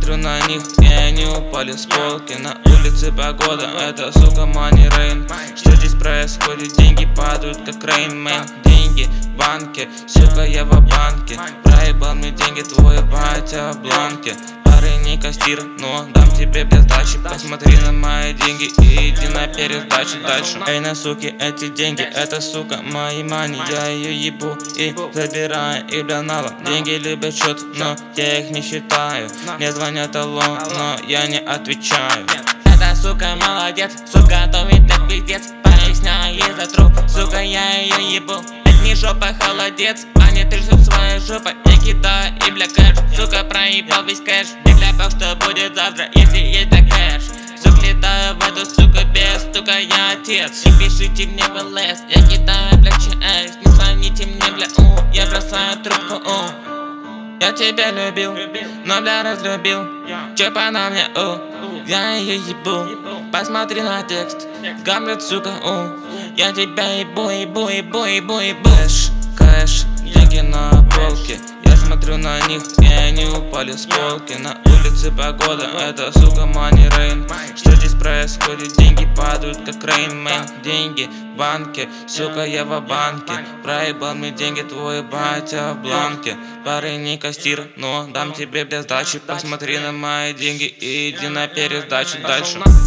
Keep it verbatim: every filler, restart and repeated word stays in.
смотрю на них, и они упали с полки. На улице погода, это, сука, money rain. Что здесь происходит? Деньги падают, как Rain Man. Деньги в банке, сука, я в банке. Проебал мне деньги твой батя в бланке. Парень не кассир, но дам тебе без сдачи. Посмотри на мои деньги и иди на пересдачу дальше. Эй, на суки, эти деньги, это, сука, мои мани. Я ее ебу и забираю и бля налом. Деньги любят счет, но я их не считаю. Мне звонят алло, но я не отвечаю. Эта сука молодец, сука готовит так пиздец. Поясняю ей за труп, сука, я ее ебу. Это не жопа, холодец, они трясут своей жопой. Я кидаю и бля кэш, сука, проебал весь кэш. Не гляпал, что будет завтра, если есть так кэш. Сука, летаю в эту суку без стука, я отец. Не пишите мне в ЛС, я кидаю бля ЧС. Не звоните мне бля у, я бросаю трубку у. Я тебя любил, но бля разлюбил. Чё на мне у, я ее ебу. Посмотри на текст, Гамлет, сука, у. Я тебя ебу, ебу, ебу, ебу, ебу. Кэш, кэш, деньги на полке. Я смотрю на них, и они упали с полки. На улице погода, это, сука, money rain. Что здесь происходит? Деньги падают, как Rain Man. Деньги в банке, сука, я в банке. Проебал мне деньги твой батя в бланке. Парень не кассир, но дам тебе без сдачи. Посмотри на мои деньги и иди на пересдачу дальше.